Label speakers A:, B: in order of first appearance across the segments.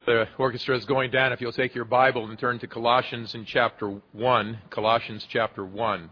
A: The orchestra is going down. If you'll take your Bible and turn to Colossians in chapter 1. Colossians chapter 1.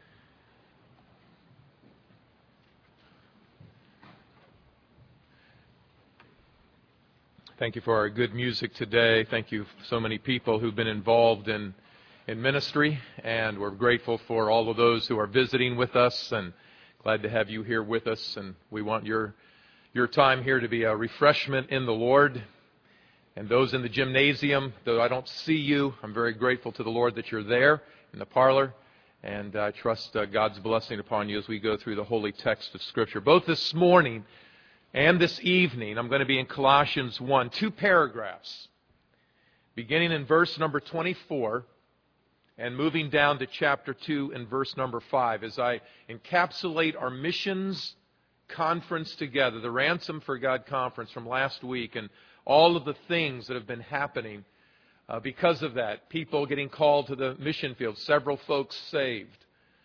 A: Thank you for our good music today. Thank you so many people who've been involved in ministry. And we're grateful for all of those who are visiting with us and glad to have you here with us. And we want your time here to be a refreshment in the Lord. And those in the gymnasium, though I don't see you, I'm very grateful to the Lord that you're there in the parlor. And I trust God's blessing upon you as we go through the holy text of Scripture. Both this morning and this evening, I'm going to be in Colossians 1, 2 paragraphs, beginning in verse number 24 and moving down to chapter 2 and verse number 5 as I encapsulate our missions conference together, the Ransom for God conference from last week, and all of the things that have been happening because of that. People getting called to the mission field, several folks saved.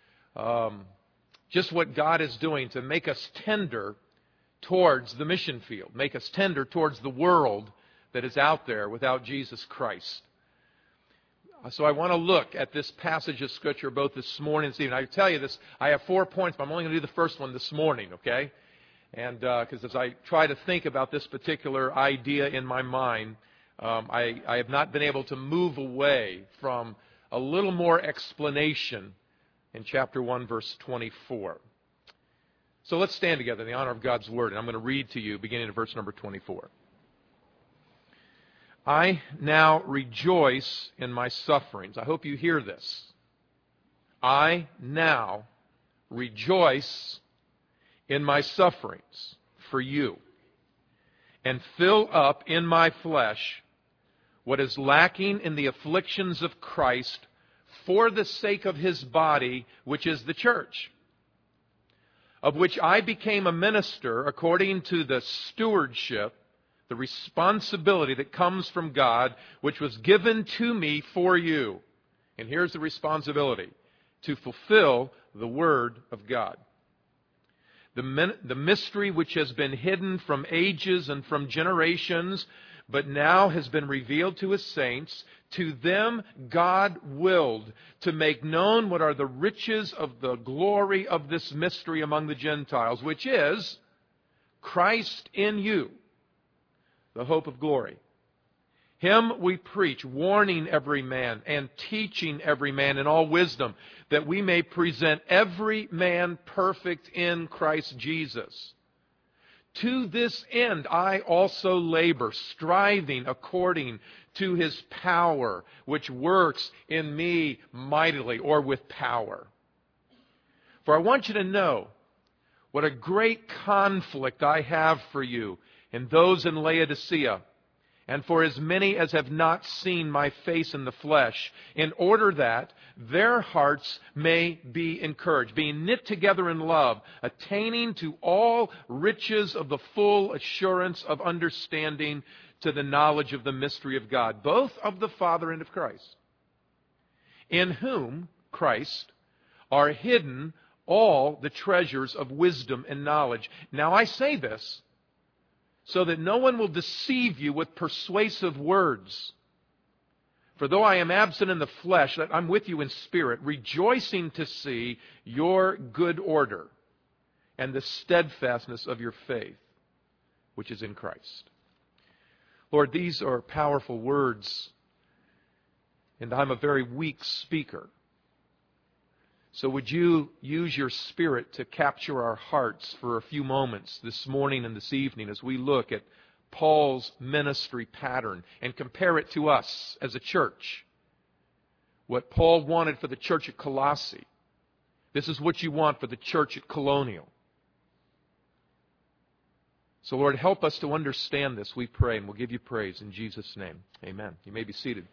A: Just what God is doing to make us tender towards the mission field, make us tender towards the world that is out there without Jesus Christ. So I want to look at this passage of Scripture both this morning and this evening. I tell you this, I have 4 points, but I'm only going to do the first one this morning, okay? And because as I try to think about this particular idea in my mind, I have not been able to move away from a little more explanation in chapter 1, verse 24. So let's stand together in the honor of God's Word, and I'm going to read to you beginning at verse number 24. I now rejoice in my sufferings. I hope you hear this. I now rejoice in my sufferings for you, and fill up in my flesh what is lacking in the afflictions of Christ for the sake of His body, which is the church, of which I became a minister according to the stewardship, the responsibility that comes from God, which was given to me for you. And here's the responsibility: to fulfill the Word of God. The mystery which has been hidden from ages and from generations, but now has been revealed to His saints. To them God willed to make known what are the riches of the glory of this mystery among the Gentiles, which is Christ in you, the hope of glory. Him we preach, warning every man and teaching every man in all wisdom, that we may present every man perfect in Christ Jesus. To this end I also labor, striving according to His power, which works in me mightily, or with power. For I want you to know what a great conflict I have for you and those in Laodicea, and for as many as have not seen my face in the flesh, in order that their hearts may be encouraged, being knit together in love, attaining to all riches of the full assurance of understanding, to the knowledge of the mystery of God, both of the Father and of Christ, in whom, Christ, are hidden all the treasures of wisdom and knowledge. Now I say this, so that no one will deceive you with persuasive words. For though I am absent in the flesh, I'm with you in spirit, rejoicing to see your good order and the steadfastness of your faith, which is in Christ. Lord, these are powerful words, and I'm a very weak speaker. So would you use your Spirit to capture our hearts for a few moments this morning and this evening as we look at Paul's ministry pattern and compare it to us as a church. What Paul wanted for the church at Colossae, this is what you want for the church at Colonial. So Lord, help us to understand this, we pray, and we'll give you praise in Jesus' name. Amen. You may be seated.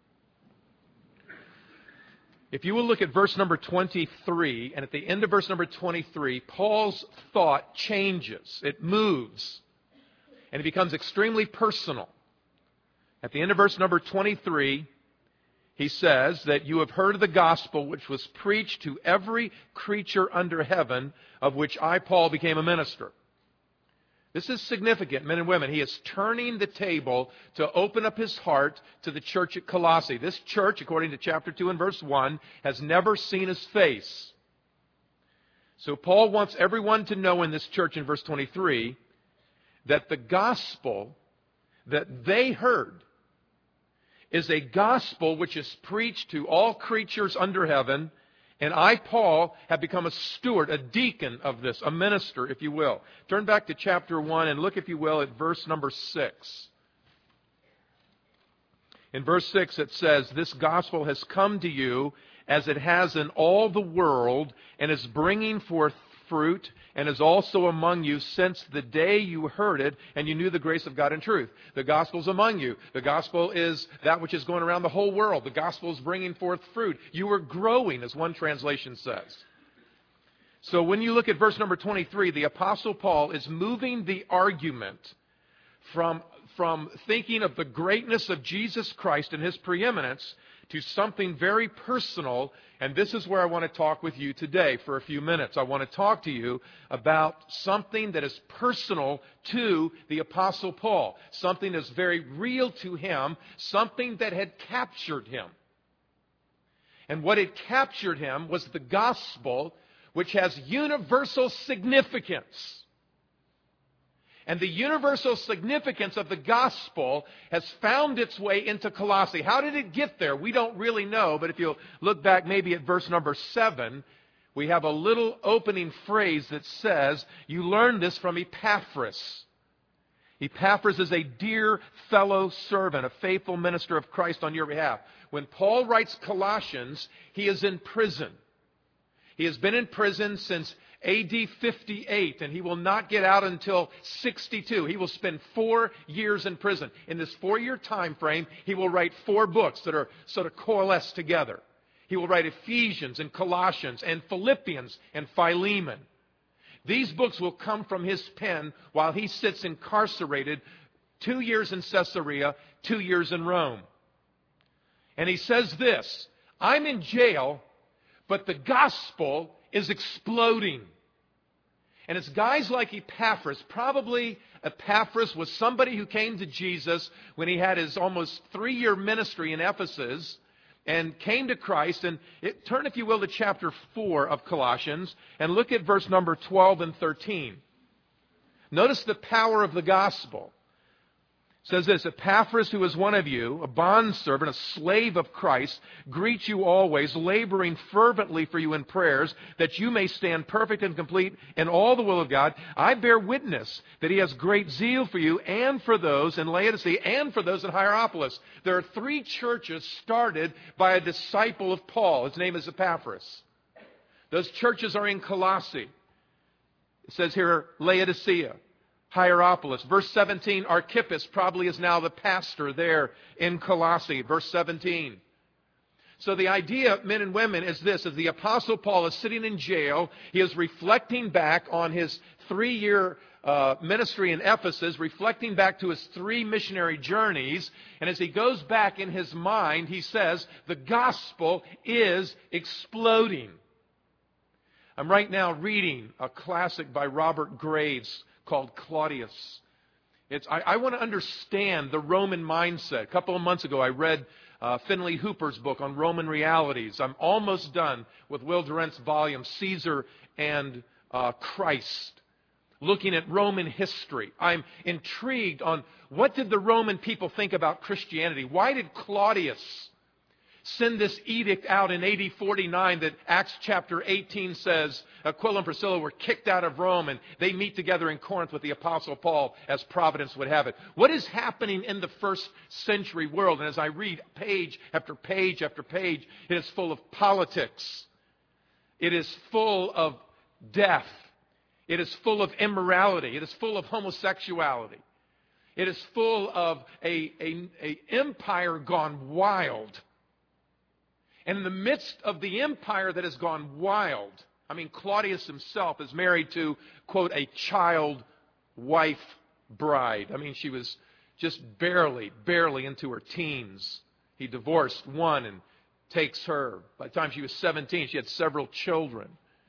A: If you will look at verse number 23, and at the end of verse number 23, Paul's thought changes. It moves. And it becomes extremely personal. At the end of verse number 23, he says that you have heard of the gospel which was preached to every creature under heaven, of which I, Paul, became a minister. This is significant, men and women. He is turning the table to open up his heart to the church at Colossae. This church, according to chapter 2 and verse 1, has never seen his face. So Paul wants everyone to know in this church in verse 23 that the gospel that they heard is a gospel which is preached to all creatures under heaven. And I, Paul, have become a steward, a deacon of this, a minister, if you will. Turn back to chapter 1 and look, if you will, at verse number 6. In verse 6 it says, "This gospel has come to you as it has in all the world, and is bringing forth fruit, and is also among you since the day you heard it, and you knew the grace of God in truth." The gospel's among you. The gospel is that which is going around the whole world. The gospel is bringing forth fruit. You are growing, as one translation says. So when you look at verse number 23, the Apostle Paul is moving the argument from thinking of the greatness of Jesus Christ and His preeminence to something very personal. And this is where I want to talk with you today for a few minutes. I want to talk to you about something that is personal to the Apostle Paul. Something that's very real to him. Something that had captured him. And what had captured him was the gospel, which has universal significance. And the universal significance of the gospel has found its way into Colossae. How did it get there? We don't really know, but if you look back maybe at verse number 7, we have a little opening phrase that says, "You learned this from Epaphras." Epaphras is a dear fellow servant, a faithful minister of Christ on your behalf. When Paul writes Colossians, he is in prison. He has been in prison since AD 58, and he will not get out until 62. He will spend 4 years in prison. In this 4-year time frame, he will write 4 books that are sort of coalesced together. He will write Ephesians and Colossians and Philippians and Philemon. These books will come from his pen while he sits incarcerated 2 years in Caesarea, 2 years in Rome. And he says this, "I'm in jail, but the gospel is exploding." And it's guys like Epaphras. Probably Epaphras was somebody who came to Jesus when he had his almost 3-year ministry in Ephesus and came to Christ. And turn, if you will, to chapter 4 of Colossians and look at verse number 12 and 13. Notice the power of the gospel. It says this, "Epaphras, who is one of you, a bondservant, a slave of Christ, greets you always, laboring fervently for you in prayers, that you may stand perfect and complete in all the will of God. I bear witness that he has great zeal for you and for those in Laodicea and for those in Hierapolis." There are 3 churches started by a disciple of Paul. His name is Epaphras. Those churches are in Colossae. It says here, Laodicea. Hierapolis. Verse 17, Archippus probably is now the pastor there in Colossae. Verse 17. So the idea, men and women, is this. As the Apostle Paul is sitting in jail, he is reflecting back on his 3-year ministry in Ephesus, reflecting back to his 3 missionary journeys. And as he goes back in his mind, he says, the gospel is exploding. I'm right now reading a classic by Robert Graves called Claudius. I want to understand the Roman mindset. A couple of months ago, I read Finley Hooper's book on Roman realities. I'm almost done with Will Durant's volume, Caesar and Christ, looking at Roman history. I'm intrigued on what did the Roman people think about Christianity? Why did Claudius send this edict out in AD 49 that Acts chapter 18 says Aquila and Priscilla were kicked out of Rome and they meet together in Corinth with the Apostle Paul as providence would have it. What is happening in the first century world? And as I read page after page after page, it is full of politics. It is full of death. It is full of immorality. It is full of homosexuality. It is full of an empire gone wild. And in the midst of the empire that has gone wild, Claudius himself is married to, quote, a child wife bride. She was just barely into her teens. He divorced one and takes her. By the time she was 17, she had several children.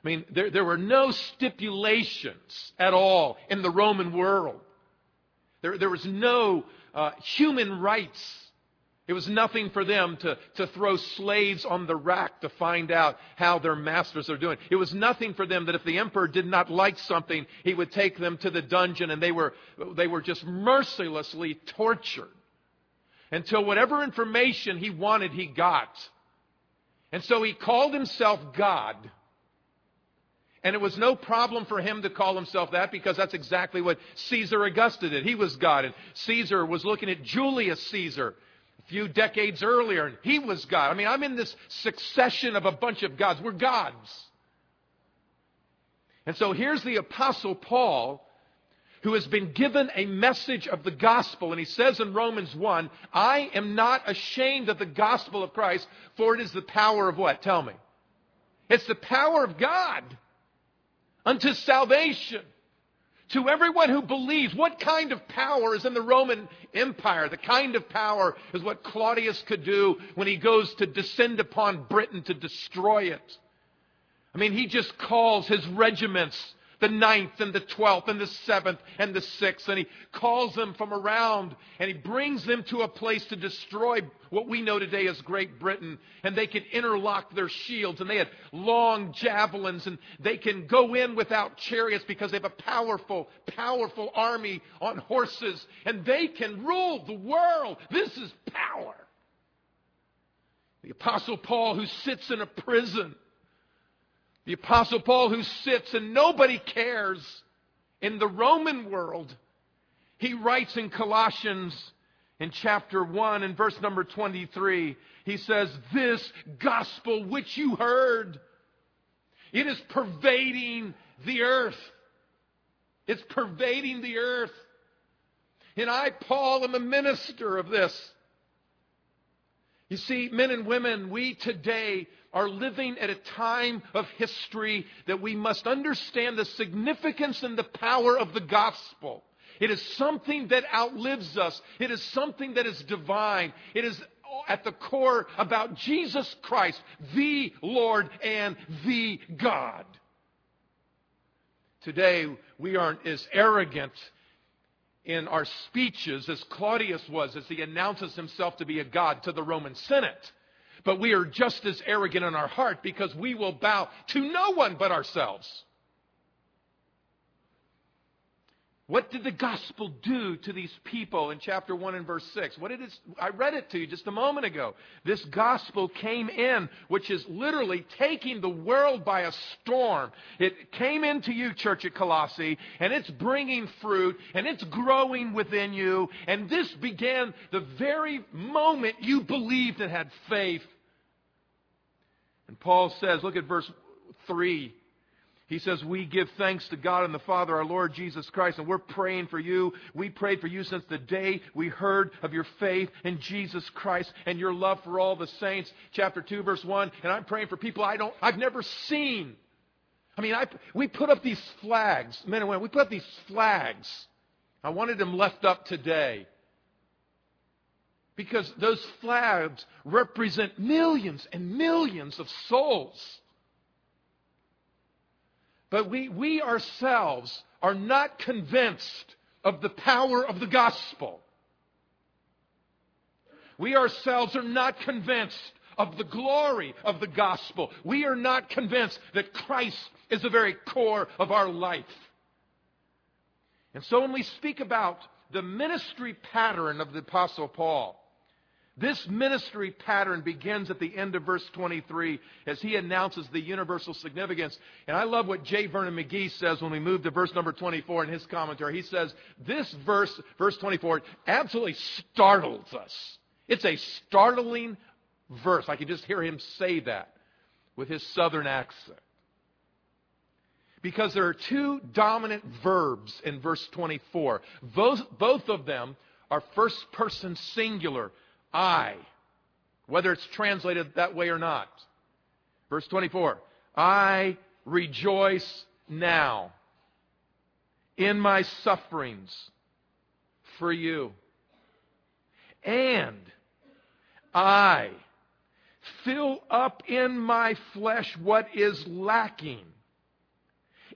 A: I mean, there were no stipulations at all in the Roman world. There was no human rights. It was nothing for them to throw slaves on the rack to find out how their masters are doing. It was nothing for them that if the emperor did not like something, he would take them to the dungeon, and they were just mercilessly tortured until whatever information he wanted, he got. And so he called himself God. And it was no problem for him to call himself that, because that's exactly what Caesar Augustus did. He was God. And Caesar was looking at Julius Caesar a few decades earlier, and he was God. I mean, I'm in this succession of a bunch of gods. We're gods. And so here's the Apostle Paul, who has been given a message of the gospel. And he says in Romans 1, I am not ashamed of the gospel of Christ, for it is the power of what? Tell me. It's the power of God unto salvation to everyone who believes. What kind of power is in the Roman Empire? The kind of power is what Claudius could do when he goes to descend upon Britain to destroy it. I mean, he just calls his regiments, the 9th and the 12th and the 7th and the 6th, and he calls them from around, and he brings them to a place to destroy what we know today as Great Britain. And they can interlock their shields, and they had long javelins, and they can go in without chariots because they have a powerful, powerful army on horses, and they can rule the world. This is power. The Apostle Paul, who sits in a prison, the Apostle Paul, who sits and nobody cares in the Roman world, he writes in Colossians in chapter 1 and verse number 23, he says, this gospel which you heard, it is pervading the earth. It's pervading the earth. And I, Paul, am a minister of this. You see, men and women, we today are living at a time of history that we must understand the significance and the power of the gospel. It is something that outlives us. It is something that is divine. It is at the core about Jesus Christ, the Lord and the God. Today, we aren't as arrogant in our speeches as Claudius was as he announces himself to be a god to the Roman Senate. But we are just as arrogant in our heart because we will bow to no one but ourselves. What did the gospel do to these people in chapter 1 and verse 6? I read it to you just a moment ago. This gospel came in, which is literally taking the world by a storm. It came into you, church at Colossae, and it's bringing fruit, and it's growing within you. And this began the very moment you believed and had faith. And Paul says, look at verse 3. He says, we give thanks to God and the Father, our Lord Jesus Christ, and we're praying for you. We prayed for you since the day we heard of your faith in Jesus Christ and your love for all the saints. Chapter 2, verse 1. And I'm praying for people I've never seen. I mean, we put up these flags, men and women, we put up these flags. I wanted them left up today, because those flags represent millions and millions of souls. But we ourselves are not convinced of the power of the gospel. We ourselves are not convinced of the glory of the gospel. We are not convinced that Christ is the very core of our life. And so when we speak about the ministry pattern of the Apostle Paul, this ministry pattern begins at the end of verse 23 as he announces the universal significance. And I love what J. Vernon McGee says when we move to verse number 24 in his commentary. He says, this verse 24, absolutely startles us. It's a startling verse. I can just hear him say that with his southern accent. Because there are two dominant verbs in verse 24. Both of them are first person singular. I, whether it's translated that way or not. Verse 24, I rejoice now in my sufferings for you. And I fill up in my flesh what is lacking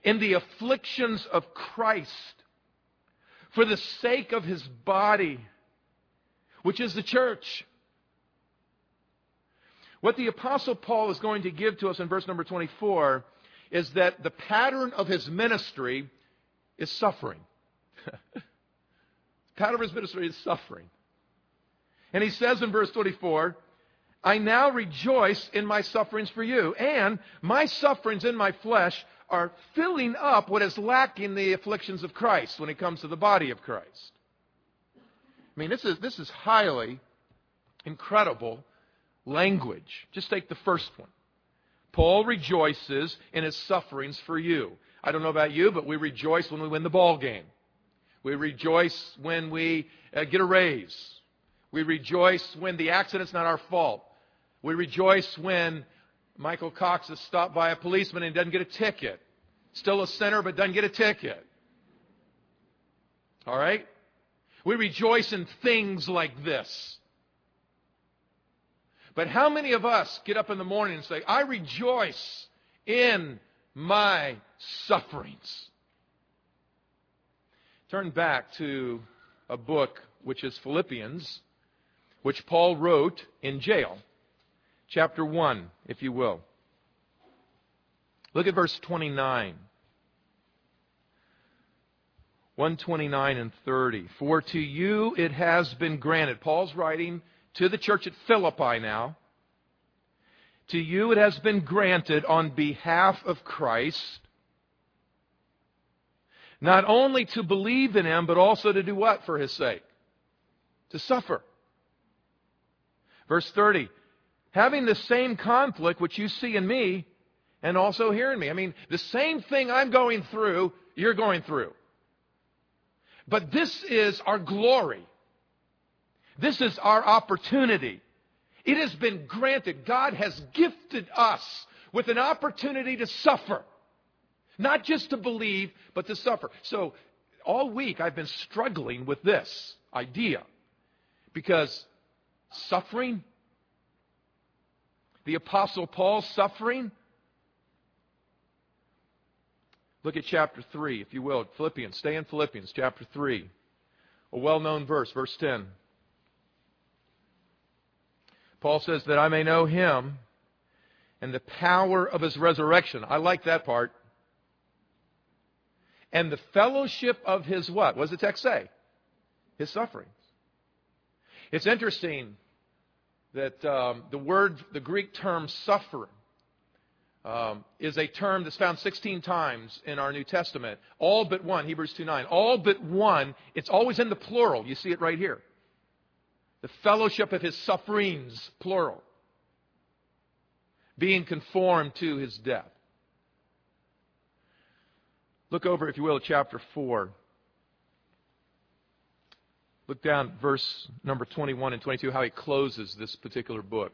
A: in the afflictions of Christ for the sake of His body, which is the church. What the Apostle Paul is going to give to us in verse number 24 is that the pattern of his ministry is suffering. The pattern of his ministry is suffering. And he says in verse 24, I now rejoice in my sufferings for you, and my sufferings in my flesh are filling up what is lacking the afflictions of Christ when it comes to the body of Christ. I mean, this is highly incredible language. Just take the first one. Paul rejoices in his sufferings for you. I don't know about you, but we rejoice when we win the ball game. We rejoice when we get a raise. We rejoice when the accident's not our fault. We rejoice when Michael Cox is stopped by a policeman and doesn't get a ticket. Still a sinner, but doesn't get a ticket. All right? We rejoice in things like this. But how many of us get up in the morning and say, I rejoice in my sufferings? Turn back to a book which is Philippians, which Paul wrote in jail. Chapter 1, if you will. Look at verse 29. 129 and 30. For to you it has been granted. Paul's writing to the church at Philippi now. To you it has been granted on behalf of Christ, not only to believe in Him, but also to do what for His sake? To suffer. Verse 30. Having the same conflict which you see in me and also hear in me. I mean, the same thing I'm going through, you're going through. But this is our glory. This is our opportunity. It has been granted. God has gifted us with an opportunity to suffer. Not just to believe, but to suffer. So all week I've been struggling with this idea. Because suffering, the Apostle Paul's suffering. Look at chapter 3, if you will. Philippians. Stay in Philippians, chapter 3. A well-known verse, verse 10. Paul says that I may know Him and the power of His resurrection. I like that part. And the fellowship of His what? What does the text say? His sufferings. It's interesting that the Greek term suffer is a term that's found 16 times in our New Testament. All but one, Hebrews 2:9. All but one, it's always in the plural. You see it right here. The fellowship of His sufferings, plural. Being conformed to His death. Look over, if you will, at chapter 4. Look down at verse number 21 and 22, how he closes this particular book.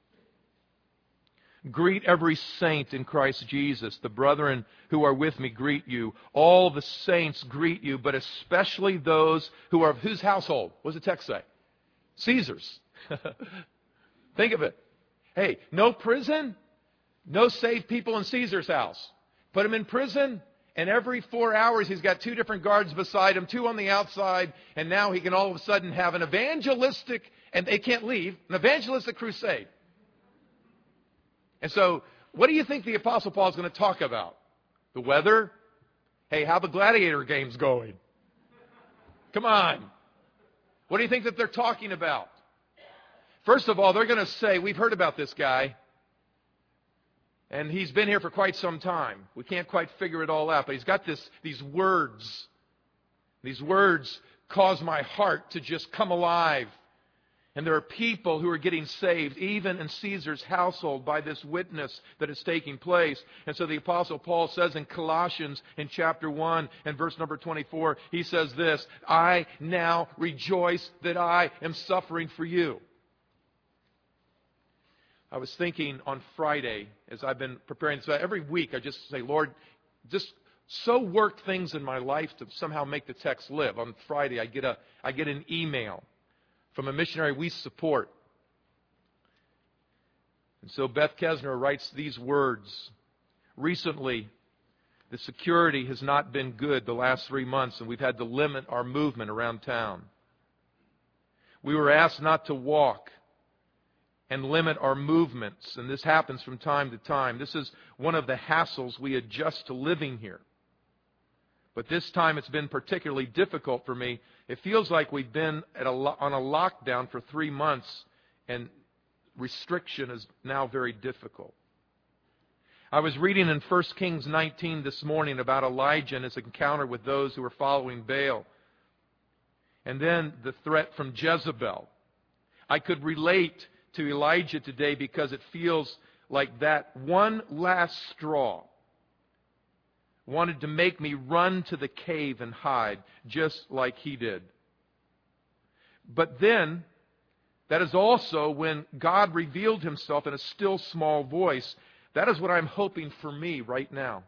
A: Greet every saint in Christ Jesus. The brethren who are with me greet you. All the saints greet you, but especially those who are of whose household? What does the text say? Caesar's. Think of it. Hey, no prison, no safe people in Caesar's house. Put him in prison, and every 4 hours he's got 2 different guards beside him, 2 on the outside, and now he can all of a sudden have an evangelistic, and they can't leave, an evangelistic crusade. And so, what do you think the Apostle Paul is going to talk about? The weather? Hey, how the gladiator game's going? Come on. What do you think that they're talking about? First of all, they're going to say, we've heard about this guy, and he's been here for quite some time. We can't quite figure it all out, but he's got these words. These words cause my heart to just come alive. And there are people who are getting saved, even in Caesar's household, by this witness that is taking place. And so the Apostle Paul says in Colossians, in chapter 1, and verse number 24, he says this, I now rejoice that I am suffering for you. I was thinking on Friday, as I've been preparing this, every week I just say, Lord, just so work things in my life to somehow make the text live. On Friday, I get an email from a missionary we support. And so Beth Kesner writes these words. Recently, The security has not been good the last 3 months, and we've had to limit our movement around town. We were asked not to walk and limit our movements, and this happens from time to time. This is one of the hassles we adjust to living here. But this time it's been particularly difficult for me. It feels like we've been on a lockdown for 3 months, and restriction is now very difficult. I was reading in 1 Kings 19 this morning about Elijah and his encounter with those who were following Baal. And then the threat from Jezebel. I could relate to Elijah today because it feels like that one last straw wanted to make me run to the cave and hide, just like he did. But then, that is also when God revealed Himself in a still small voice. That is what I'm hoping for me right now.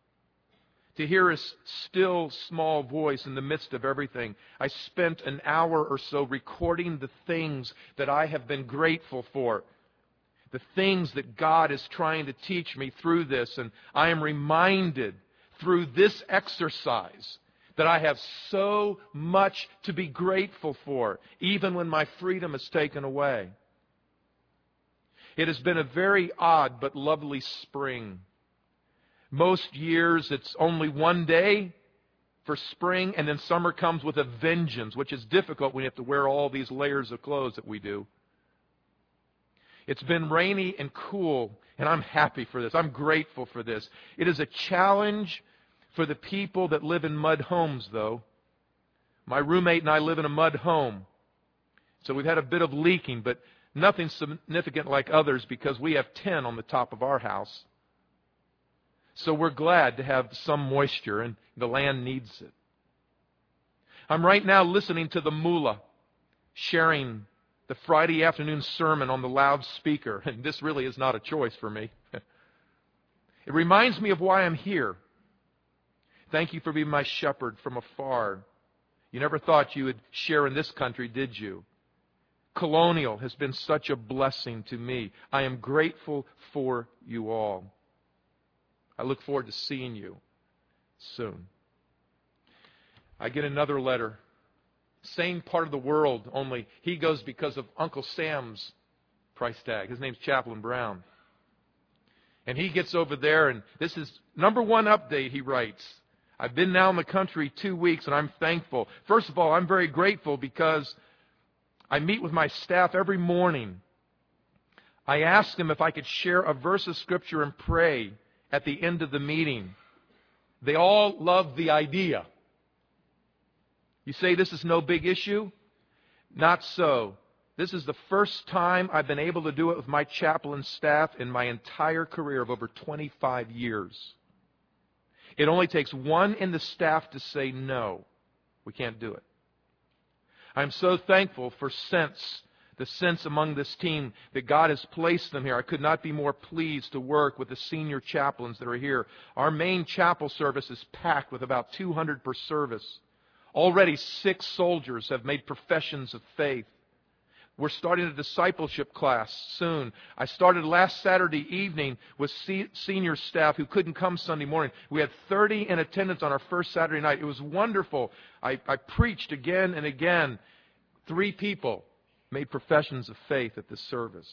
A: To hear His still small voice in the midst of everything. I spent an hour or so recording the things that I have been grateful for. The things that God is trying to teach me through this. And I am reminded through this exercise that I have so much to be grateful for, even when my freedom is taken away. It has been a very odd but lovely spring. Most years it's only one day for spring, and then summer comes with a vengeance, which is difficult when you have to wear all these layers of clothes that we do. It's been rainy and cool, and I'm happy for this. I'm grateful for this. It is a challenge for the people that live in mud homes, though. My roommate and I live in a mud home. So we've had a bit of leaking, but nothing significant like others because we have 10 on the top of our house. So we're glad to have some moisture, and the land needs it. I'm right now listening to the mullah sharing the Friday afternoon sermon on the loudspeaker, and this really is not a choice for me. It reminds me of why I'm here. Thank you for being my shepherd from afar. You never thought you would share in this country, did you? Colonial has been such a blessing to me. I am grateful for you all. I look forward to seeing you soon. I get another letter. Same part of the world, only he goes because of Uncle Sam's price tag. His name's Chaplain Brown. And he gets over there, and this is number one update, he writes. I've been now in the country 2 weeks, and I'm thankful. First of all, I'm very grateful because I meet with my staff every morning. I ask them if I could share a verse of Scripture and pray at the end of the meeting. They all love the idea. You say this is no big issue? Not so. This is the first time I've been able to do it with my chaplain staff in my entire career of over 25 years. It only takes one in the staff to say no. We can't do it. I'm so thankful for the sense among this team that God has placed them here. I could not be more pleased to work with the senior chaplains that are here. Our main chapel service is packed with about 200 per service. Already 6 soldiers have made professions of faith. We're starting a discipleship class soon. I started last Saturday evening with senior staff who couldn't come Sunday morning. We had 30 in attendance on our first Saturday night. It was wonderful. I preached again and again. 3 people made professions of faith at this service.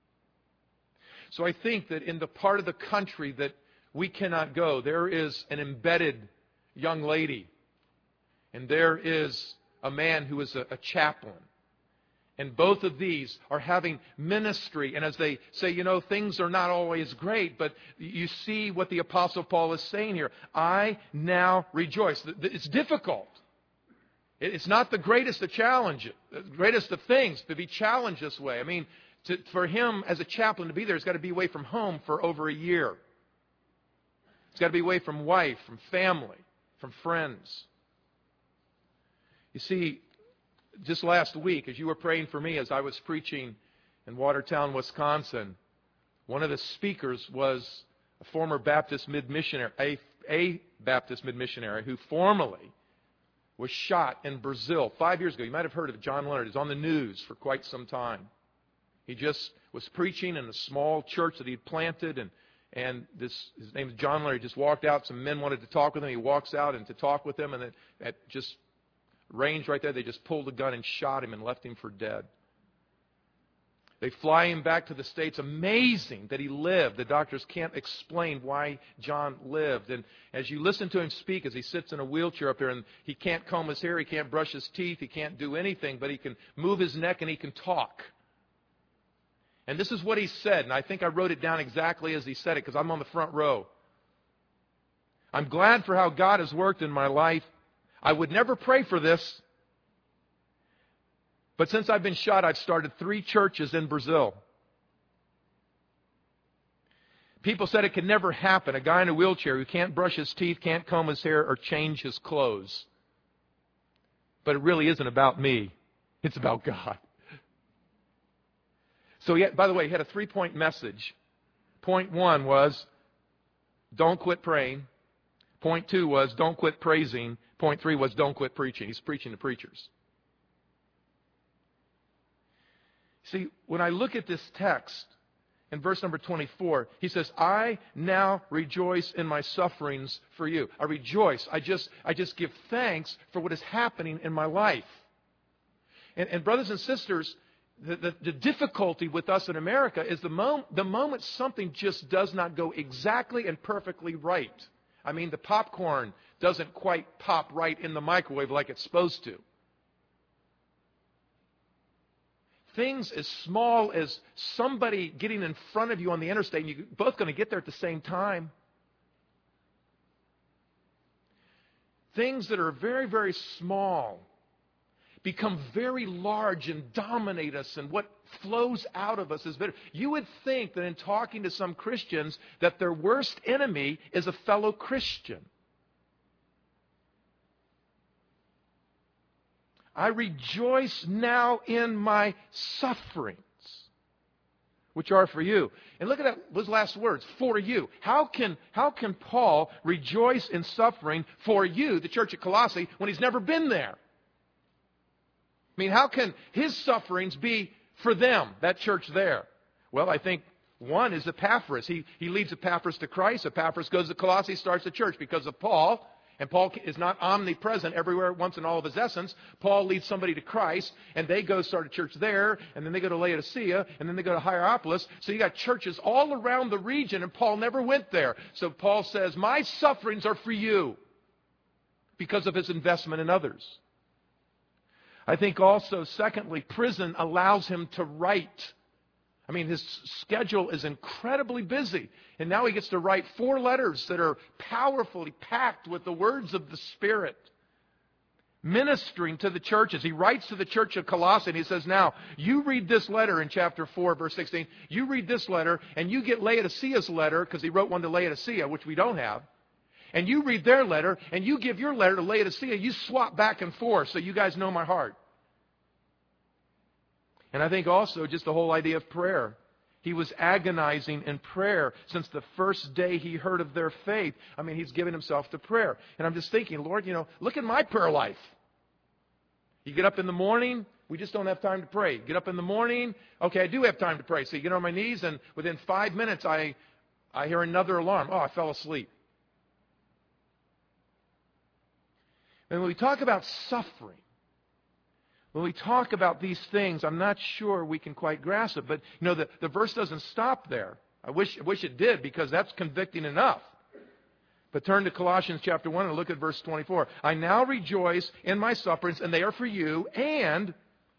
A: So I think that in the part of the country that we cannot go, there is an embedded young lady. And there is a man who is a chaplain. And both of these are having ministry. And as they say, things are not always great, but you see what the Apostle Paul is saying here. I now rejoice. It's difficult. It's not the greatest of challenges, the greatest of things to be challenged this way. I mean, for him as a chaplain to be there, he's got to be away from home for over a year. He's got to be away from wife, from family, from friends. You see, just last week, as you were praying for me as I was preaching in Watertown, Wisconsin, one of the speakers was a former Baptist mid-missionary, a Baptist mid-missionary who formerly was shot in Brazil 5 years ago. You might have heard of John Leonard. He's on the news for quite some time. He just was preaching in a small church that he'd planted, and And his name is John Larry, just walked out. Some men wanted to talk with him. He walks out and to talk with them, and then at just range right there, they just pulled a gun and shot him and left him for dead. They fly him back to the States. Amazing that he lived. The doctors can't explain why John lived. And as you listen to him speak, as he sits in a wheelchair up there, and he can't comb his hair, he can't brush his teeth, he can't do anything, but he can move his neck and he can talk. And this is what he said, and I think I wrote it down exactly as he said it because I'm on the front row. I'm glad for how God has worked in my life. I would never pray for this. But since I've been shot, I've started 3 churches in Brazil. People said it could never happen. A guy in a wheelchair who can't brush his teeth, can't comb his hair, or change his clothes. But it really isn't about me. It's about God. So, by the way, he had a 3-point message. Point 1 was, don't quit praying. Point 2 was, don't quit praising. Point 3 was, don't quit preaching. He's preaching to preachers. See, when I look at this text, in verse number 24, he says, I now rejoice in my sufferings for you. I rejoice. I just give thanks for what is happening in my life. And brothers and sisters, the difficulty with us in America is the moment something just does not go exactly and perfectly right. I mean, the popcorn doesn't quite pop right in the microwave like it's supposed to. Things as small as somebody getting in front of you on the interstate, and you're both going to get there at the same time. Things that are very, very small become very large and dominate us, and what flows out of us is bitter. You would think that in talking to some Christians that their worst enemy is a fellow Christian. I rejoice now in my sufferings, which are for you. And look at those last words, for you. How can Paul rejoice in suffering for you, the church at Colossae, when he's never been there? I mean, how can his sufferings be for them, that church there? Well, I think one is Epaphras. He leads Epaphras to Christ. Epaphras goes to Colossae, starts a church because of Paul. And Paul is not omnipresent everywhere at once in all of his essence. Paul leads somebody to Christ, and they go start a church there, and then they go to Laodicea, and then they go to Hierapolis. So you got churches all around the region, and Paul never went there. So Paul says, my sufferings are for you because of his investment in others. I think also, secondly, prison allows him to write. I mean, his schedule is incredibly busy. And now he gets to write 4 letters that are powerfully packed with the words of the Spirit, ministering to the churches. He writes to the church of Colossae, and he says, now, you read this letter in chapter 4, verse 16. You read this letter, and you get Laodicea's letter, because he wrote one to Laodicea, which we don't have. And you read their letter, and you give your letter to Laodicea. You swap back and forth, so you guys know my heart. And I think also just the whole idea of prayer. He was agonizing in prayer since the first day he heard of their faith. I mean, he's given himself to prayer. And I'm just thinking, Lord, look at my prayer life. You get up in the morning, we just don't have time to pray. Get up in the morning, okay, I do have time to pray. So you get on my knees, and within 5 minutes, I hear another alarm. Oh, I fell asleep. And when we talk about suffering, when we talk about these things, I'm not sure we can quite grasp it. But, the verse doesn't stop there. I wish it did, because that's convicting enough. But turn to Colossians chapter 1 and look at verse 24. I now rejoice in my sufferings, and they are for you, and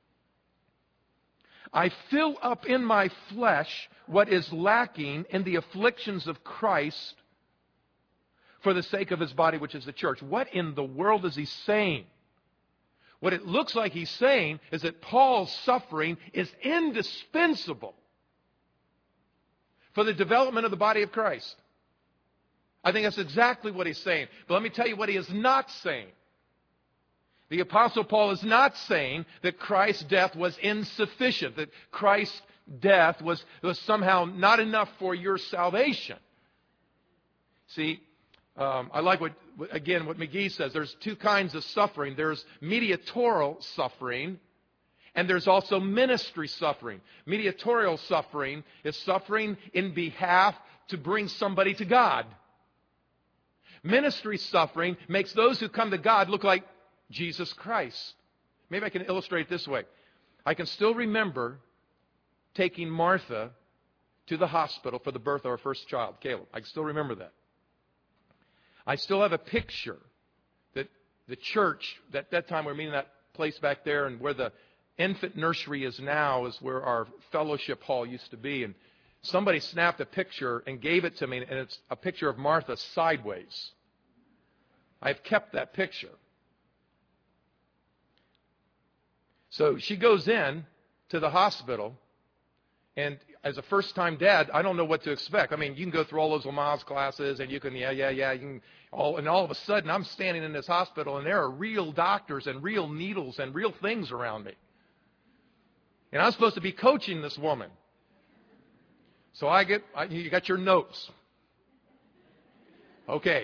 A: I fill up in my flesh what is lacking in the afflictions of Christ for the sake of his body, which is the church. What in the world is he saying? What it looks like he's saying is that Paul's suffering is indispensable for the development of the body of Christ. I think that's exactly what he's saying. But let me tell you what he is not saying. The Apostle Paul is not saying that Christ's death was insufficient, that Christ's death was somehow not enough for your salvation. See, I like what McGee says. There's 2 kinds of suffering. There's mediatorial suffering, And there's also ministry suffering. Mediatorial suffering is suffering in behalf to bring somebody to God. Ministry suffering makes those who come to God look like Jesus Christ. Maybe I can illustrate it this way. I can still remember taking Martha to the hospital for the birth of our first child, Caleb. I can still remember that. I still have a picture that the church, at that time we were meeting that place back there, and where the infant nursery is now is where our fellowship hall used to be. And somebody snapped a picture and gave it to me, and it's a picture of Martha sideways. I've kept that picture. So she goes in to the hospital, and as a first-time dad, I don't know what to expect. I mean, you can go through all those Lamaze classes, and you can, you can and all of a sudden, I'm standing in this hospital, and there are real doctors and real needles and real things around me. And I'm supposed to be coaching this woman. So you got your notes. Okay.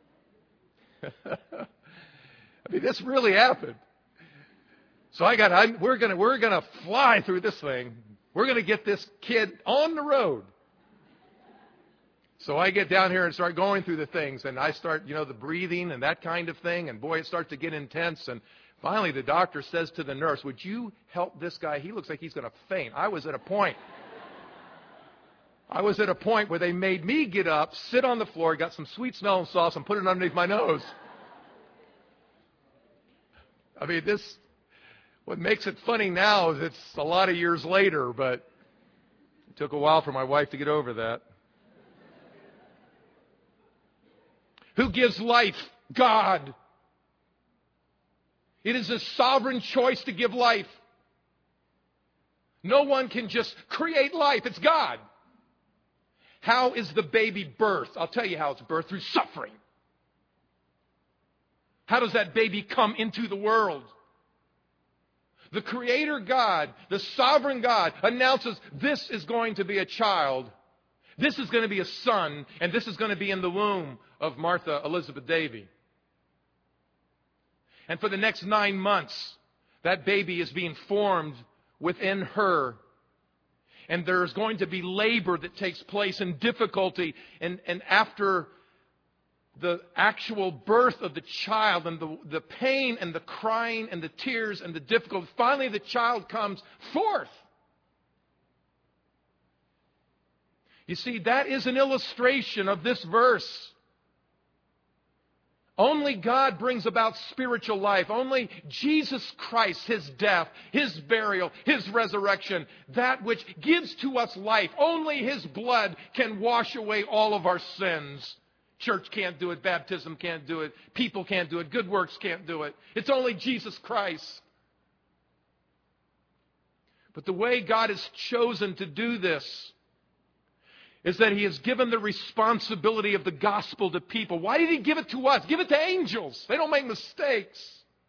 A: I mean, this really happened. So we're gonna fly through this thing. We're going to get this kid on the road. So I get down here and start going through the things, and I start, the breathing and that kind of thing, and boy, it starts to get intense. And finally, the doctor says to the nurse, "Would you help this guy? He looks like he's going to faint." I was at a point where they made me get up, sit on the floor, got some sweet smelling sauce, and put it underneath my nose. I mean, what makes it funny now is it's a lot of years later, but it took a while for my wife to get over that. Who gives life? God. It is a sovereign choice to give life. No one can just create life. It's God. How is the baby birthed? I'll tell you how it's birthed. Through suffering. How does that baby come into the world? The Creator God, the Sovereign God, announces this is going to be a child. This is going to be a son. And this is going to be in the womb of Martha Elizabeth Davy. And for the next 9 months, that baby is being formed within her. And there's going to be labor that takes place and difficulty. And after the actual birth of the child and the pain and the crying and the tears and the difficulty, finally the child comes forth. You see, that is an illustration of this verse. Only God brings about spiritual life. Only Jesus Christ, His death, His burial, His resurrection, that which gives to us life. Only His blood can wash away all of our sins. Church can't do it. Baptism can't do it. People can't do it. Good works can't do it. It's only Jesus Christ. But the way God has chosen to do this is that He has given the responsibility of the gospel to people. Why did He give it to us? Give it to angels. They don't make mistakes.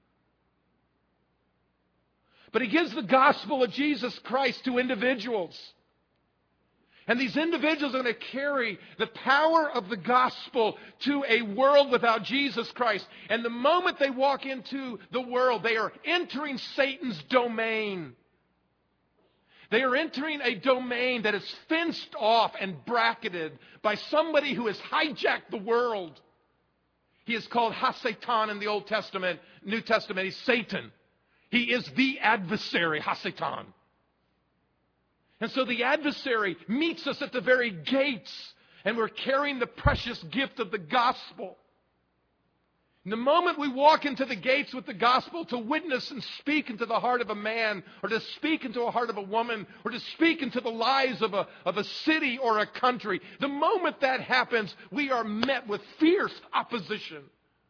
A: But He gives the gospel of Jesus Christ to individuals. And these individuals are going to carry the power of the gospel to a world without Jesus Christ. And the moment they walk into the world, they are entering Satan's domain. They are entering a domain that is fenced off and bracketed by somebody who has hijacked the world. He is called Ha-Satan in the Old Testament. New Testament, he's Satan. He is the adversary, Ha-Satan. And so the adversary meets us at the very gates, and we're carrying the precious gift of the gospel. And the moment we walk into the gates with the gospel to witness and speak into the heart of a man, or to speak into the heart of a woman, or to speak into the lives of a city or a country, the moment that happens, we are met with fierce opposition.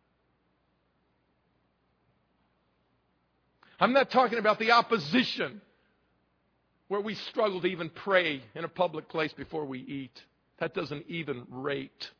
A: I'm not talking about the opposition where we struggle to even pray in a public place before we eat. That doesn't even rate.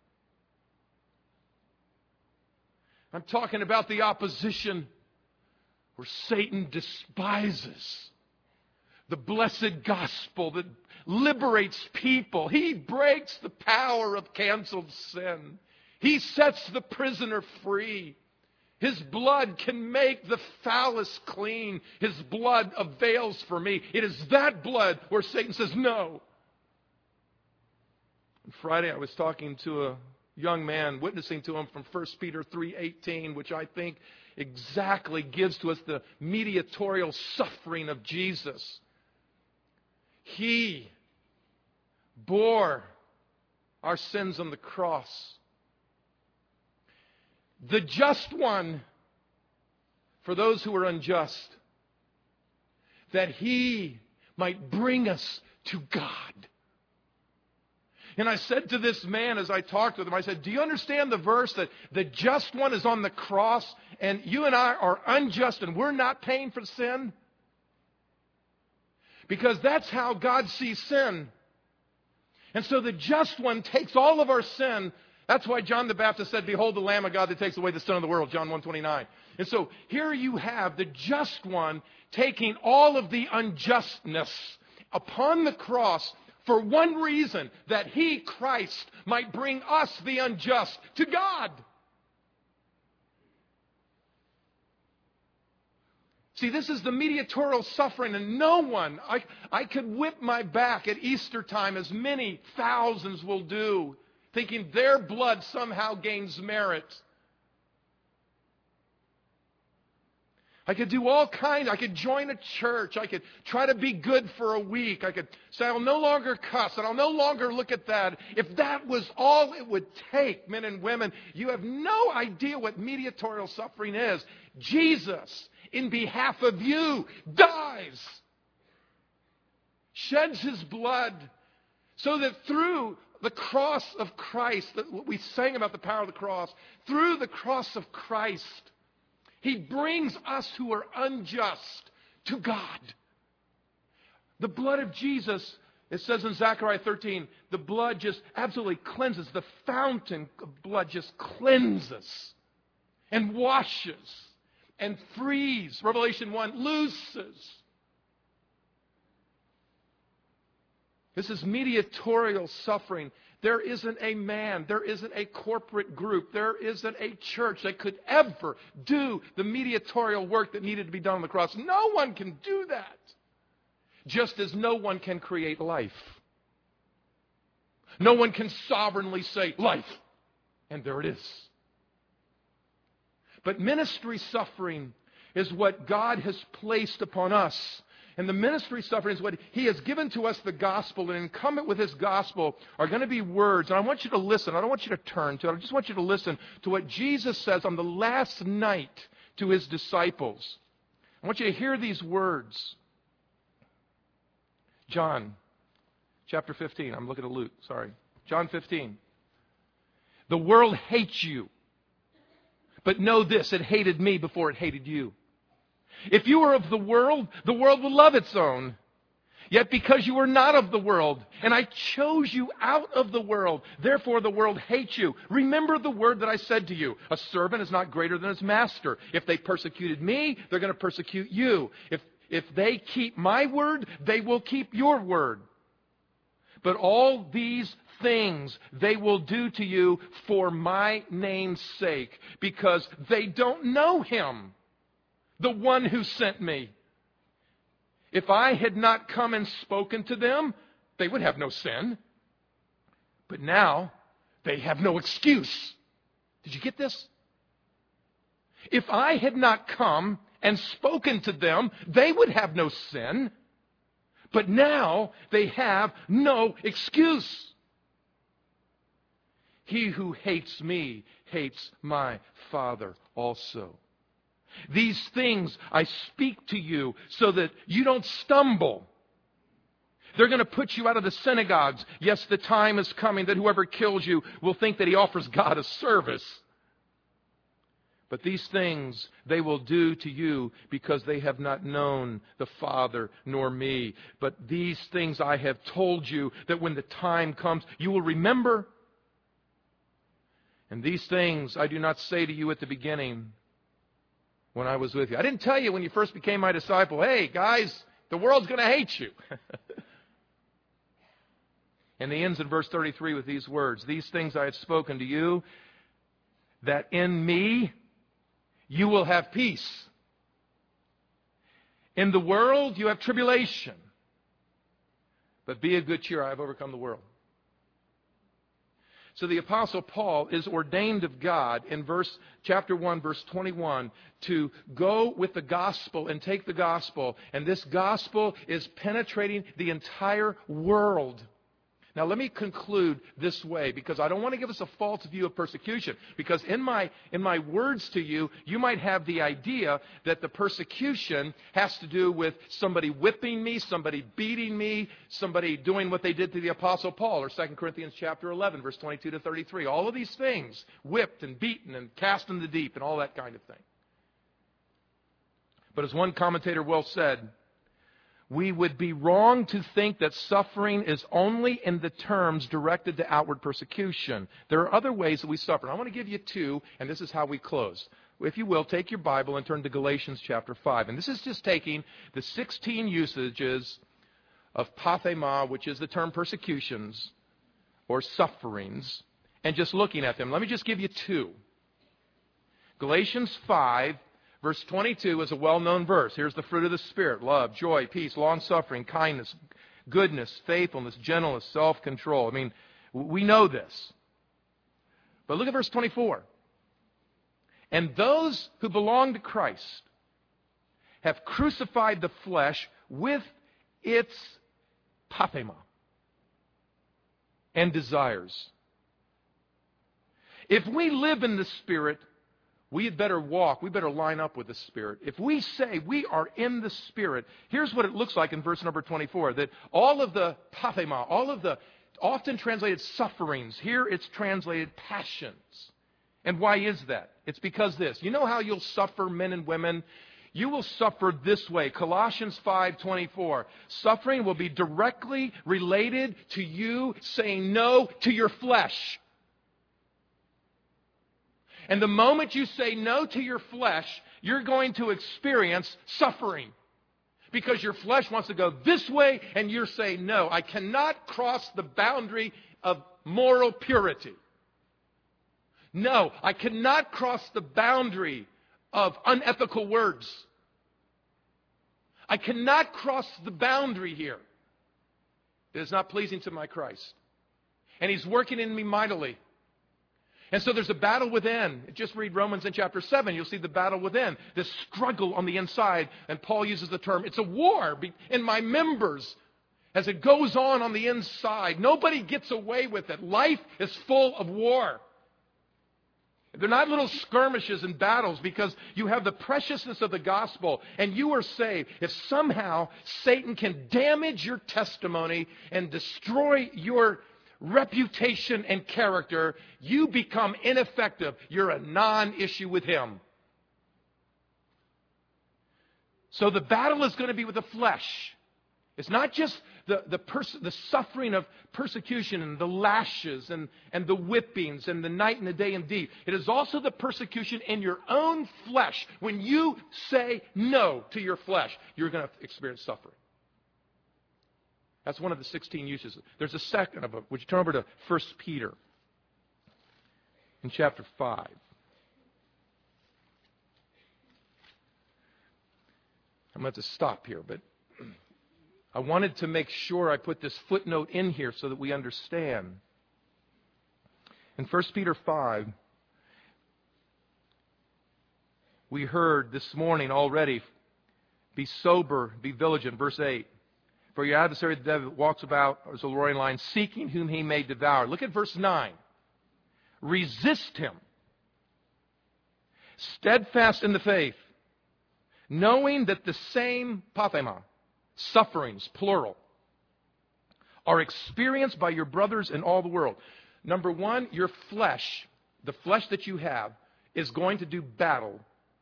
A: I'm talking about the opposition where Satan despises the blessed gospel that liberates people. He breaks the power of canceled sin. He sets the prisoner free. His blood can make the phallus clean. His blood avails for me. It is that blood where Satan says no. On Friday I was talking to a young man, witnessing to him from 1 Peter 3:18, which I think exactly gives to us the mediatorial suffering of Jesus. He bore our sins on the cross. The just one for those who are unjust, that He might bring us to God. And I said to this man as I talked with him, I said, do you understand the verse that the just one is on the cross and you and I are unjust and we're not paying for sin? Because that's how God sees sin. And so the just one takes all of our sin. That's why John the Baptist said, behold the Lamb of God that takes away the sin of the world, John 1:29. And so here you have the just one taking all of the unjustness upon the cross for one reason, that He, Christ, might bring us, the unjust, to God. See, this is the mediatorial suffering, and no one, I could whip my back at Easter time, as many thousands will do, thinking their blood somehow gains merit. I could do all kinds. I could join a church. I could try to be good for a week. I could say, I'll no longer cuss, and I'll no longer look at that. If that was all it would take, men and women, you have no idea what mediatorial suffering is. Jesus, in behalf of you, dies, sheds His blood, so that through the cross of Christ, what we sang about the power of the cross, through the cross of Christ, He brings us who are unjust to God. The blood of Jesus, it says in Zechariah 13, the blood just absolutely cleanses. The fountain of blood just cleanses and washes and frees. Revelation 1 looses. This is mediatorial suffering. There isn't a man, there isn't a corporate group, there isn't a church that could ever do the mediatorial work that needed to be done on the cross. No one can do that. Just as no one can create life. No one can sovereignly say, life. And there it is. But ministry suffering is what God has placed upon us. And the ministry suffering is what He has given to us, the gospel. And incumbent with His gospel are going to be words. And I want you to listen. I don't want you to turn to it. I just want you to listen to what Jesus says on the last night to His disciples. I want you to hear these words. John chapter 15. I'm looking at Luke. Sorry. John 15. The world hates you. But know this, it hated me before it hated you. If you were of the world will love its own. Yet because you are not of the world, and I chose you out of the world, therefore the world hates you. Remember the word that I said to you. A servant is not greater than his master. If they persecuted me, they're going to persecute you. If they keep my word, they will keep your word. But all these things they will do to you for my name's sake, because they don't know Him, the one who sent me. If I had not come and spoken to them, they would have no sin. But now they have no excuse. Did you get this? If I had not come and spoken to them, they would have no sin. But now they have no excuse. He who hates me hates my Father also. These things I speak to you so that you don't stumble. They're going to put you out of the synagogues. Yes, the time is coming that whoever kills you will think that he offers God a service. But these things they will do to you because they have not known the Father nor me. But these things I have told you, that when the time comes you will remember. And these things I do not say to you at the beginning when I was with you. I didn't tell you when you first became my disciple, hey guys, the world's going to hate you. And he ends in verse 33 with these words. These things I have spoken to you, that in me you will have peace. In the world, you have tribulation. But be of good cheer, I have overcome the world. So the Apostle Paul is ordained of God in chapter 1, verse 21, to go with the gospel and take the gospel. And this gospel is penetrating the entire world. Now let me conclude this way, because I don't want to give us a false view of persecution. Because in my words to you, you might have the idea that the persecution has to do with somebody whipping me, somebody beating me, somebody doing what they did to the Apostle Paul, or 2 Corinthians chapter 11, verse 22 to 33. All of these things, whipped and beaten and cast in the deep and all that kind of thing. But as one commentator well said, we would be wrong to think that suffering is only in the terms directed to outward persecution. There are other ways that we suffer. And I want to give you two, and this is how we close. If you will, take your Bible and turn to Galatians chapter 5. And this is just taking the 16 usages of pathema, which is the term persecutions or sufferings, and just looking at them. Let me just give you two. Galatians 5. Verse 22 is a well-known verse. Here's the fruit of the Spirit: love, joy, peace, long-suffering, kindness, goodness, faithfulness, gentleness, self-control. I mean, we know this. But look at verse 24. And those who belong to Christ have crucified the flesh with its pathema and desires. If we live in the Spirit, we had better walk. We better line up with the Spirit. If we say we are in the Spirit, here's what it looks like in verse number 24. That all of the pathema, all of the often translated sufferings, here it's translated passions. And why is that? It's because this. You know how you'll suffer, men and women? You will suffer this way. Colossians 5:24. Suffering will be directly related to you saying no to your flesh. And the moment you say no to your flesh, you're going to experience suffering. Because your flesh wants to go this way, and you're saying, no, I cannot cross the boundary of moral purity. No, I cannot cross the boundary of unethical words. I cannot cross the boundary here. It is not pleasing to my Christ. And He's working in me mightily. And so there's a battle within. Just read Romans in chapter 7. You'll see the battle within. This struggle on the inside. And Paul uses the term, it's a war in my members as it goes on the inside. Nobody gets away with it. Life is full of war. They're not little skirmishes and battles, because you have the preciousness of the gospel and you are saved. If somehow Satan can damage your testimony and destroy your reputation and character, you become ineffective. You're a non-issue with him. So the battle is going to be with the flesh. It's not just the suffering of persecution and the lashes and the whippings and the night and the day and deep. It is also the persecution in your own flesh. When you say no to your flesh, you're going to experience suffering. That's one of the 16 uses. There's a second of it. Would you turn over to 1 Peter in chapter 5? I'm going to have to stop here, but I wanted to make sure I put this footnote in here so that we understand. In 1 Peter 5, we heard this morning already, be sober, be vigilant, verse 8. For your adversary, the devil, walks about as a roaring lion, seeking whom he may devour. Look at verse 9. Resist him, steadfast in the faith, knowing that the same pathema, sufferings, plural, are experienced by your brothers in all the world. Number one, your flesh, the flesh that you have, is going to do battle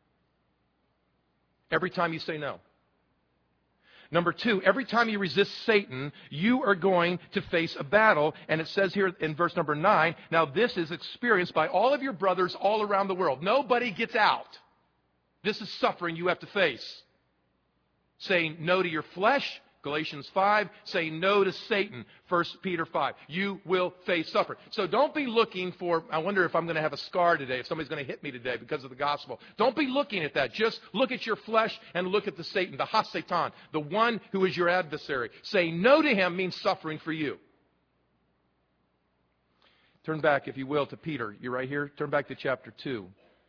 A: every time you say no. Number two, every time you resist Satan, you are going to face a battle. And it says here in verse number 9, now this is experienced by all of your brothers all around the world. Nobody gets out. This is suffering you have to face. Saying no to your flesh Galatians 5, say no to Satan. 1 Peter 5, you will face suffering. So don't be looking for, I wonder if I'm going to have a scar today, if somebody's going to hit me today because of the gospel. Don't be looking at that. Just look at your flesh and look at the Satan, the ha-Satan, the one who is your adversary. Saying no to him means suffering for you. Turn back, if you will, to Peter. You're right here. Turn back to chapter 2.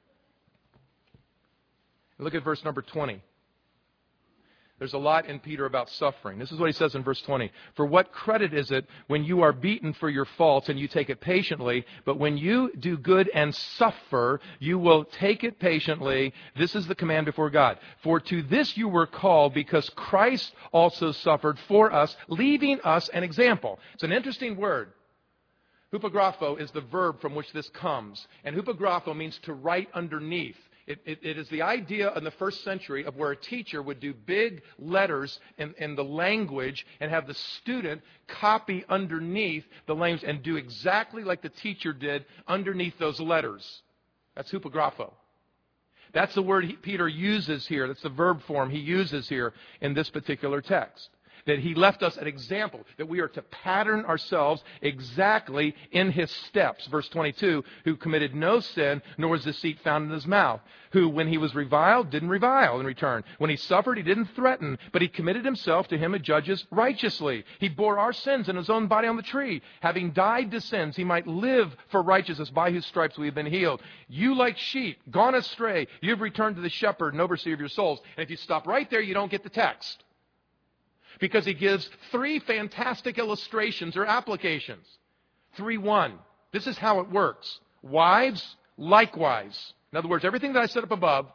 A: Look at verse number 20. There's a lot in Peter about suffering. This is what he says in verse 20. For what credit is it when you are beaten for your faults and you take it patiently, but when you do good and suffer, you will take it patiently. This is the command before God. For to this you were called, because Christ also suffered for us, leaving us an example. It's an interesting word. Hupagrapho is the verb from which this comes. And hupagrapho means to write underneath. It is the idea in the first century of where a teacher would do big letters in the language and have the student copy underneath the language and do exactly like the teacher did underneath those letters. That's hupagrapho. That's the word Peter uses here. That's the verb form he uses here in this particular text. That he left us an example, that we are to pattern ourselves exactly in his steps. Verse 22, who committed no sin, nor was deceit found in his mouth. Who, when he was reviled, didn't revile in return. When he suffered, he didn't threaten, but he committed himself to him who judges righteously. He bore our sins in his own body on the tree. Having died to sins, he might live for righteousness, by whose stripes we have been healed. You, like sheep, gone astray, you have returned to the shepherd and overseer of your souls. And if you stop right there, you don't get the text. Because he gives three fantastic illustrations or applications. 3:1. This is how it works. Wives, likewise. In other words, everything that I set up above,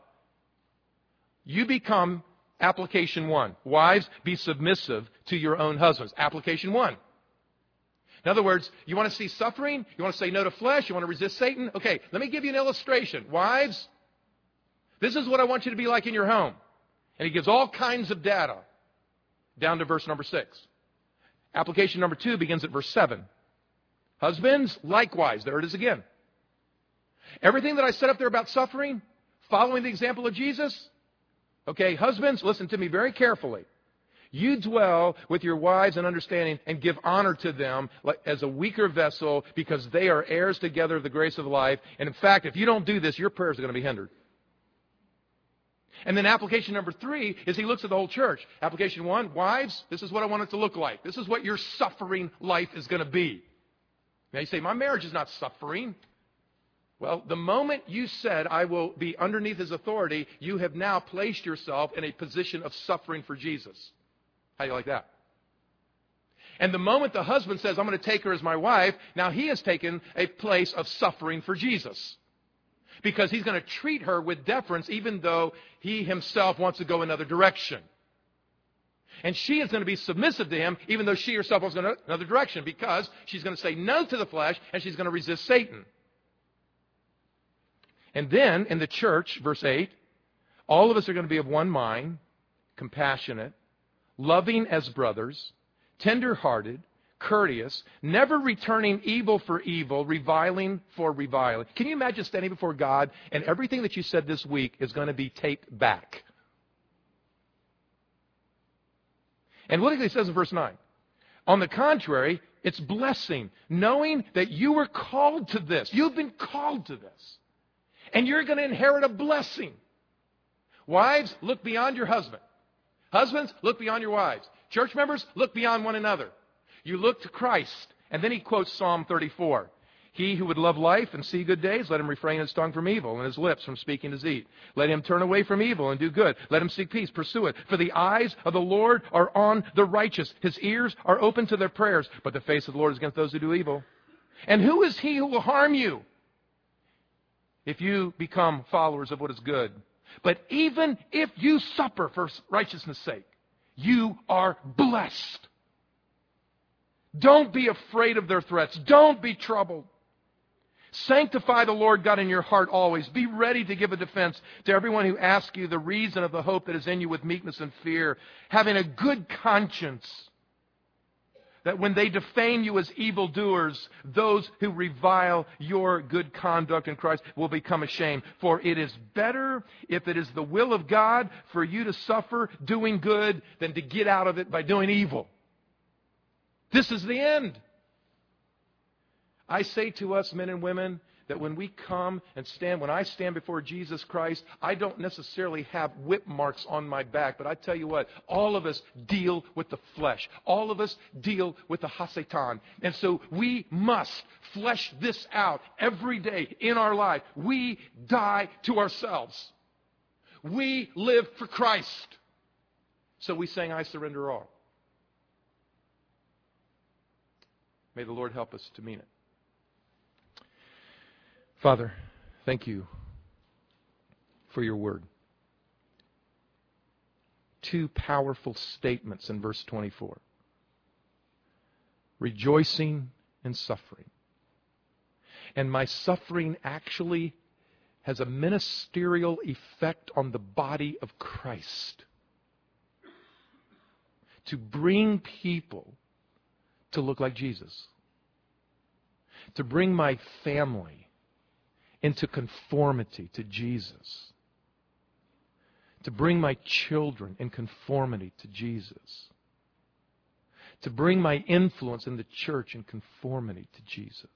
A: you become application 1. Wives, be submissive to your own husbands. Application 1. In other words, you want to see suffering? You want to say no to flesh? You want to resist Satan? Okay, let me give you an illustration. Wives, this is what I want you to be like in your home. And he gives all kinds of data. Down to verse number 6. Application number 2 begins at verse 7. Husbands, likewise. There it is again. Everything that I set up there about suffering, following the example of Jesus. Okay, husbands, listen to me very carefully. You dwell with your wives in understanding and give honor to them as a weaker vessel, because they are heirs together of the grace of life. And in fact, if you don't do this, your prayers are going to be hindered. And then application number 3 is he looks at the whole church. Application 1, wives, this is what I want it to look like. This is what your suffering life is going to be. Now you say, my marriage is not suffering. Well, the moment you said, I will be underneath his authority, you have now placed yourself in a position of suffering for Jesus. How do you like that? And the moment the husband says, I'm going to take her as my wife, now he has taken a place of suffering for Jesus. Because he's going to treat her with deference even though he himself wants to go another direction. And she is going to be submissive to him even though she herself wants to go another direction, because she's going to say no to the flesh and she's going to resist Satan. And then in the church, verse 8, all of us are going to be of one mind, compassionate, loving as brothers, tender-hearted, courteous, never returning evil for evil, reviling for reviling. Can you imagine standing before God and everything that you said this week is going to be taped back? And look at what he says in verse 9. On the contrary, it's blessing, knowing that you were called to this. You've been called to this. And you're going to inherit a blessing. Wives, look beyond your husband. Husbands, look beyond your wives. Church members, look beyond one another. You look to Christ. And then he quotes Psalm 34. He who would love life and see good days, let him refrain his tongue from evil and his lips from speaking deceit. Let him turn away from evil and do good. Let him seek peace, pursue it. For the eyes of the Lord are on the righteous. His ears are open to their prayers. But the face of the Lord is against those who do evil. And who is he who will harm you if you become followers of what is good? But even if you suffer for righteousness' sake, you are blessed. Don't be afraid of their threats. Don't be troubled. Sanctify the Lord God in your heart always. Be ready to give a defense to everyone who asks you the reason of the hope that is in you with meekness and fear, having a good conscience. that when they defame you as evildoers, those who revile your good conduct in Christ will become ashamed. For it is better, if it is the will of God, for you to suffer doing good than to get out of it by doing evil. This is the end. I say to us, men and women, that when we come and stand, when I stand before Jesus Christ, I don't necessarily have whip marks on my back. But I tell you what, all of us deal with the flesh. All of us deal with the hasatan. And so we must flesh this out every day in our life. We die to ourselves. We live for Christ. So we sang, I surrender all. May the Lord help us to mean it. Father, thank you for your word. Two powerful statements in verse 24. Rejoicing in suffering. And my suffering actually has a ministerial effect on the body of Christ. To bring people to look like Jesus. To bring my family into conformity to Jesus. To bring my children in conformity to Jesus. To bring my influence in the church in conformity to Jesus.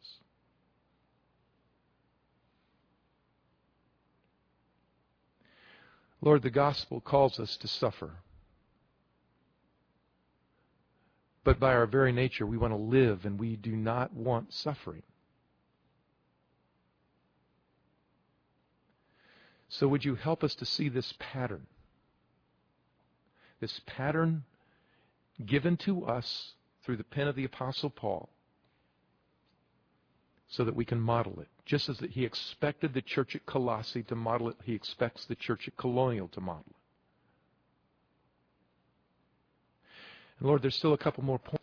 A: Lord, the gospel calls us to suffer. But by our very nature, we want to live, and we do not want suffering. So would you help us to see this pattern? This pattern given to us through the pen of the Apostle Paul, so that we can model it. Just as that he expected the church at Colossae to model it, he expects the church at Colonial to model it. And Lord, there's still a couple more points.